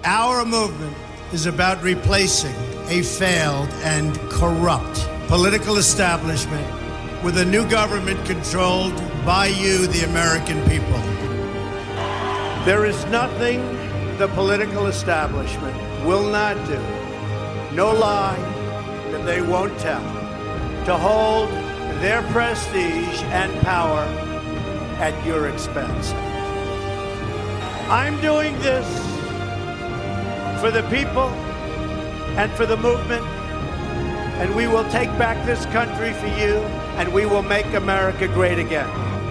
Our movement is about replacing a failed and corrupt political establishment with a new government controlled by you, the American people. There is nothing the political establishment will not do, no lie that they won't tell, to hold their prestige and power at your expense. I'm doing this for the people and for the movement, and we will take back this country for you, and we will make America great again.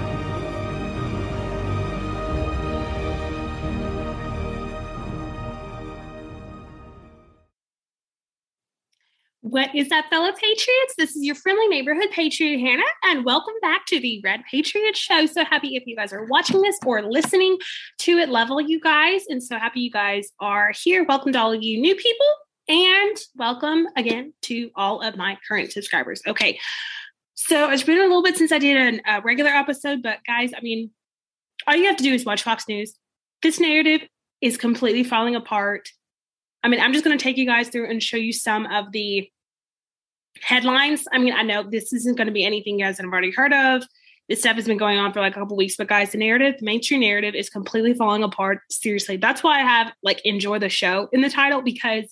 What is up, fellow Patriots? This is your friendly neighborhood Patriot, Hannah, and welcome back to the Red Patriot Show. So happy if you guys are watching this or listening to it, level you guys, and so happy you guys are here. Welcome to all of you new people, and welcome again to all of my current subscribers. Okay, so it's been a little bit since I did a regular episode, but guys, I mean, all you have to do is watch Fox News. This narrative is completely falling apart. I mean, I'm just going to take you guys through and show you some of the headlines. I mean, I know this isn't going to be anything you guys have already heard of. This stuff has been going on for like a couple weeks, but guys, the mainstream narrative is completely falling apart. Seriously. That's why I have like enjoy the show in the title, because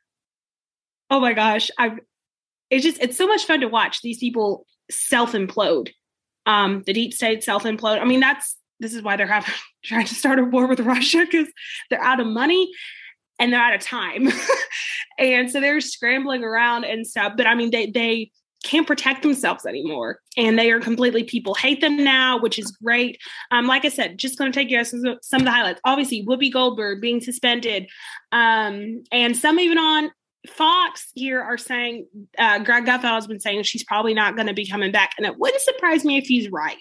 oh my gosh, it's so much fun to watch these people self-implode. The deep state self-implode. I mean, this is why they're trying to start a war with Russia, because they're out of money and they're out of time. And so they're scrambling around and stuff. But I mean, they can't protect themselves anymore. And they are people hate them now, which is great. Like I said, just going to take you guys through some of the highlights. Obviously, Whoopi Goldberg being suspended. And some even on Fox here are saying, Greg Gutfeld has been saying she's probably not going to be coming back. And it wouldn't surprise me if he's right.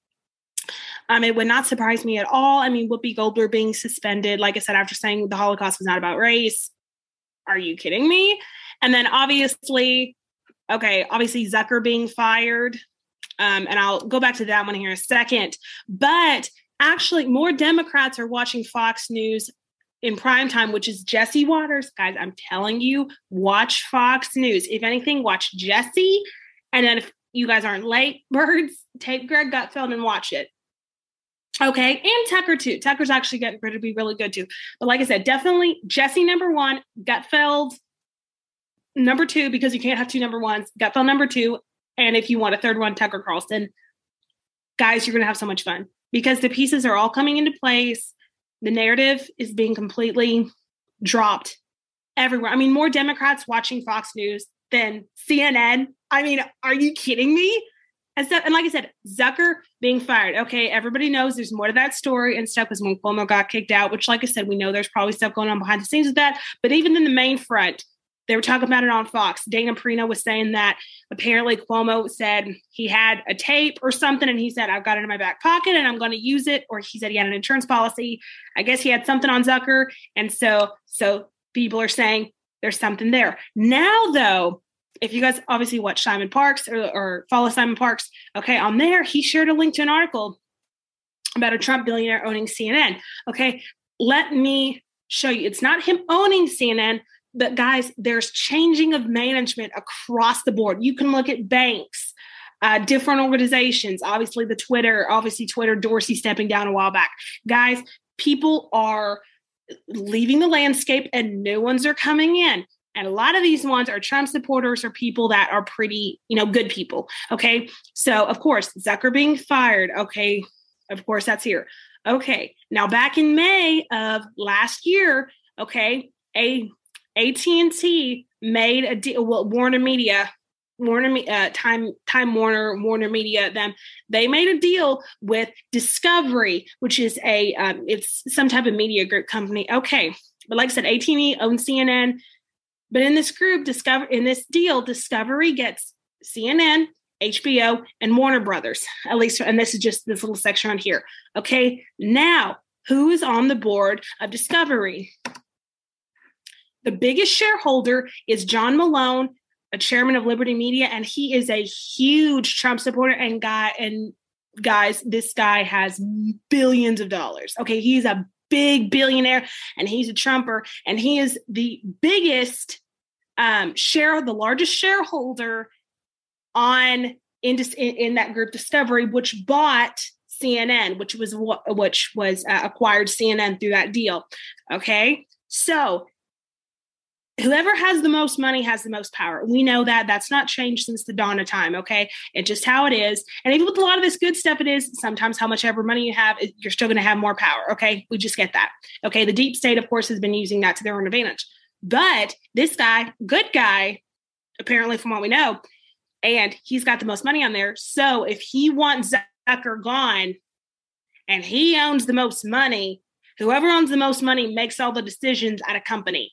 It would not surprise me at all. I mean, Whoopi Goldberg being suspended, like I said, after saying the Holocaust was not about race. Are you kidding me? And then obviously Zucker being fired. And I'll go back to that one here in a second. But actually, more Democrats are watching Fox News in prime time, which is Jesse Waters. Guys, I'm telling you, watch Fox News. If anything, watch Jesse. And then if you guys aren't late birds, take Greg Gutfeld and watch it. Okay, and Tucker too. Tucker's actually getting ready to be really good too. But like I said, definitely Jesse number one, Gutfeld number two, because you can't have two number ones. Gutfeld number two, and if you want a third one, Tucker Carlson. Guys, you're going to have so much fun because the pieces are all coming into place. The narrative is being completely dropped everywhere. I mean, more Democrats watching Fox News than CNN. I mean, are you kidding me? And like I said, Zucker being fired. Okay, everybody knows there's more to that story and stuff because when Cuomo got kicked out, which like I said, we know there's probably stuff going on behind the scenes with that. But even in the main front, they were talking about it on Fox. Dana Perino was saying that apparently Cuomo said he had a tape or something. And he said, I've got it in my back pocket and I'm going to use it. Or he said he had an insurance policy. I guess he had something on Zucker. And so people are saying there's something there. Now, though, if you guys obviously watch Simon Parks or follow Simon Parks, okay, on there, he shared a link to an article about a Trump billionaire owning CNN. Okay, let me show you. It's not him owning CNN, but guys, there's changing of management across the board. You can look at banks, different organizations, obviously Twitter, Dorsey stepping down a while back. Guys, people are leaving the landscape and new ones are coming in. And a lot of these ones are Trump supporters or people that are pretty, good people. Okay. So of course, Zucker being fired. Okay. Of course, that's here. Okay. Now back in May of last year, okay, AT&T made a deal. Well, Warner Media, Time Warner Media, they made a deal with Discovery, which is it's some type of media group company. Okay. But like I said, AT&T owns CNN. But in this group, Discovery gets CNN, HBO, and Warner Brothers, at least. And this is just this little section on here. Okay. Now, who is on the board of Discovery? The biggest shareholder is John Malone, a chairman of Liberty Media, and he is a huge Trump supporter. And guys, this guy has billions of dollars. Okay. He's a big billionaire, and he's a Trumper, and he is the biggest the largest shareholder in that group Discovery, which bought CNN, which was acquired CNN through that deal. Okay, so whoever has the most money has the most power. We know that. That's not changed since the dawn of time, okay? It's just how it is. And even with a lot of this good stuff, it is sometimes how much ever money you have, you're still going to have more power, okay? We just get that, okay? The deep state, of course, has been using that to their own advantage. But this guy, good guy, apparently from what we know, and he's got the most money on there. So if he wants Zucker gone and he owns the most money, whoever owns the most money makes all the decisions at a company.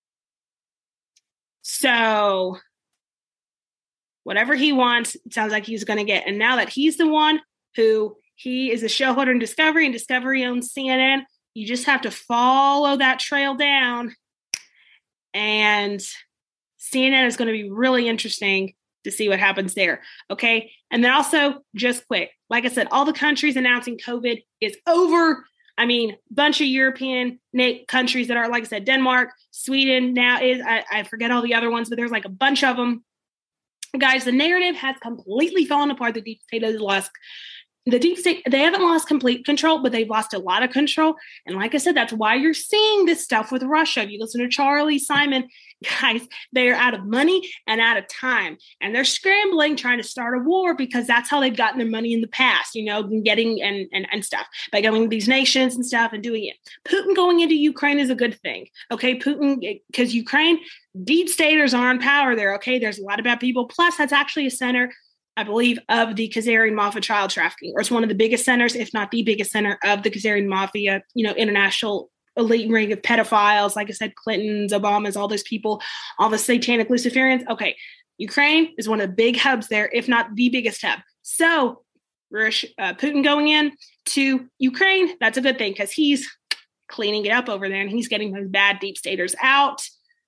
So whatever he wants, it sounds like he's going to get. And now that he's the one who he is a shareholder in Discovery and Discovery owns CNN, you just have to follow that trail down. And CNN is going to be really interesting to see what happens there. Okay. And then also just quick, like I said, all the countries announcing COVID is over. I mean, bunch of European countries that are, like I said, Denmark, Sweden now is, I forget all the other ones, but there's like a bunch of them. Guys, the narrative has completely fallen apart. The deep state has lost. The deep state, they haven't lost complete control, but they've lost a lot of control. And like I said, that's why you're seeing this stuff with Russia. If you listen to Charlie Simon, guys, they're out of money and out of time. And they're scrambling, trying to start a war because that's how they've gotten their money in the past, getting and stuff by going to these nations and stuff and doing it. Putin going into Ukraine is a good thing. Okay, Putin, because Ukraine, deep staters are in power there. Okay, there's a lot of bad people. Plus, that's actually a center, I believe, of the Khazarian Mafia child trafficking, or it's one of the biggest centers, if not the biggest center of the Khazarian Mafia, international elite ring of pedophiles, like I said, Clintons, Obamas, all those people, all the satanic Luciferians. Okay, Ukraine is one of the big hubs there, if not the biggest hub. So Putin going in to Ukraine, that's a good thing because he's cleaning it up over there and he's getting those bad deep staters out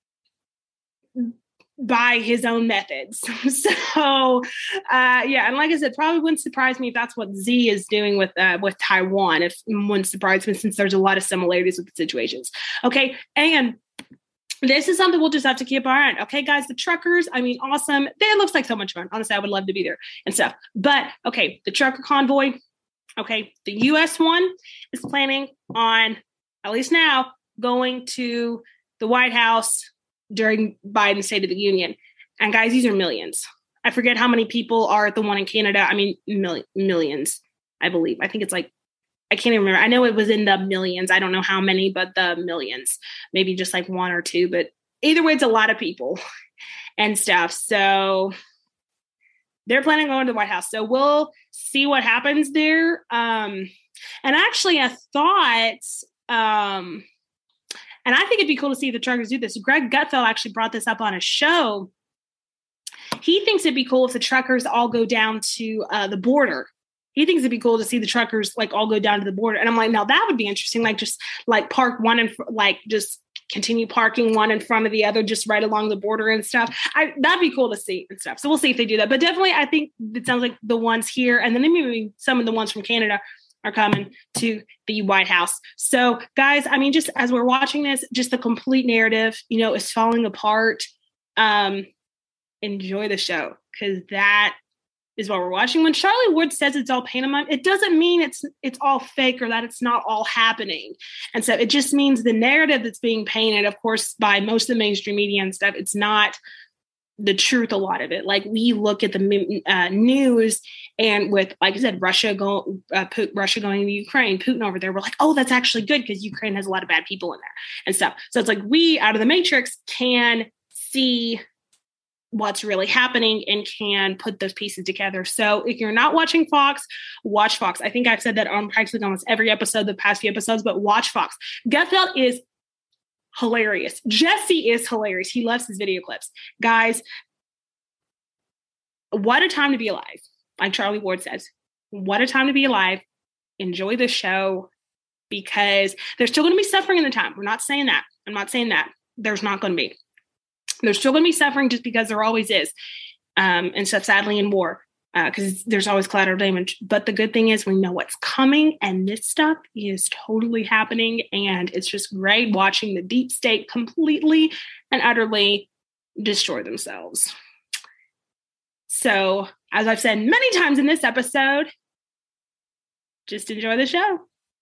by his own methods. So, and like I said, probably wouldn't surprise me if that's what Z is doing with Taiwan. It wouldn't surprise me since there's a lot of similarities with the situations. Okay, and this is something we'll just have to keep our eye on. Okay, guys, the truckers, I mean, awesome. It looks like so much fun. Honestly, I would love to be there and stuff. But, okay, the trucker convoy, okay, the U.S. one is planning on, at least now, going to the White House during Biden's State of the Union. And guys, these are millions. I forget how many people are at the one in Canada. I mean, millions, I believe. I think it's like, I can't even remember. I know it was in the millions. I don't know how many, but the millions, maybe just like one or two, but either way, it's a lot of people and stuff. So they're planning on going to the White House. So we'll see what happens there. And actually I thought, and I think it'd be cool to see the truckers do this. Greg Gutfeld actually brought this up on a show. He thinks it'd be cool if the truckers all go down to the border. He thinks it'd be cool to see the truckers like all go down to the border. And I'm like, now that would be interesting. Like just like park one and like just continue parking one in front of the other, just right along the border and stuff. That'd be cool to see and stuff. So we'll see if they do that. But definitely, I think it sounds like the ones here and then maybe some of the ones from Canada are coming to the White House. So guys, I mean, just as we're watching this, just the complete narrative, is falling apart. Enjoy the show because that is what we're watching. When Charlie Ward says it's all pantomime, it doesn't mean it's all fake or that it's not all happening. And so it just means the narrative that's being painted, of course, by most of the mainstream media and stuff, it's not the truth, a lot of it. Like we look at the news and with, like I said, Russia going to Ukraine, Putin over there, we're like, oh, that's actually good because Ukraine has a lot of bad people in there and stuff. So it's like we out of the matrix can see what's really happening and can put those pieces together. So if you're not watching Fox, watch Fox. I think I've said that on practically almost every episode, the past few episodes, but watch Fox. Gutfeld is hilarious. Jesse is hilarious. He loves his video clips. Guys, what a time to be alive. Like Charlie Ward says, what a time to be alive. Enjoy the show because there's still going to be suffering in the time. We're not saying that. I'm not saying that. There's not going to be. There's still going to be suffering just because there always is. And stuff, sadly, in war. because there's always collateral damage. But the good thing is we know what's coming, and this stuff is totally happening. And it's just great watching the deep state completely and utterly destroy themselves. So, as I've said many times in this episode, just enjoy the show.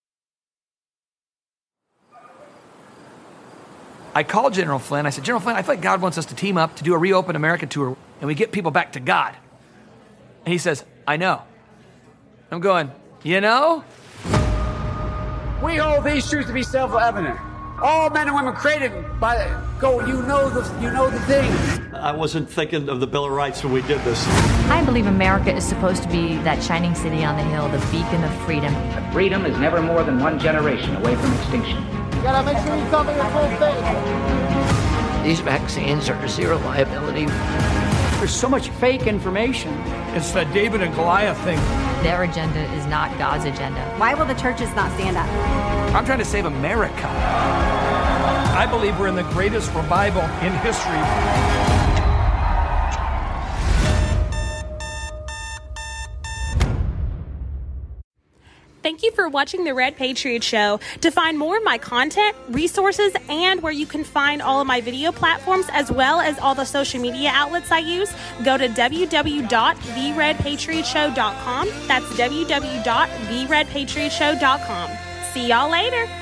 I called General Flynn. I said, General Flynn, I feel like God wants us to team up to do a Reopen America tour, and we get people back to God. And he says, I know. I'm going, you know? We hold these truths to be self-evident. All men and women created by you know the thing. I wasn't thinking of the Bill of Rights when we did this. I believe America is supposed to be that shining city on the hill, the beacon of freedom. But freedom is never more than one generation away from extinction. You gotta make sure you tell me your full face. These vaccines are zero liability. There's so much fake information. It's that David and Goliath thing. Their agenda is not God's agenda. Why will the churches not stand up? I'm trying to save America. I believe we're in the greatest revival in history. Thank you for watching The Red Patriot Show. To find more of my content, resources, and where you can find all of my video platforms, as well as all the social media outlets I use, go to www.theredpatriotshow.com. That's www.theredpatriotshow.com. See y'all later.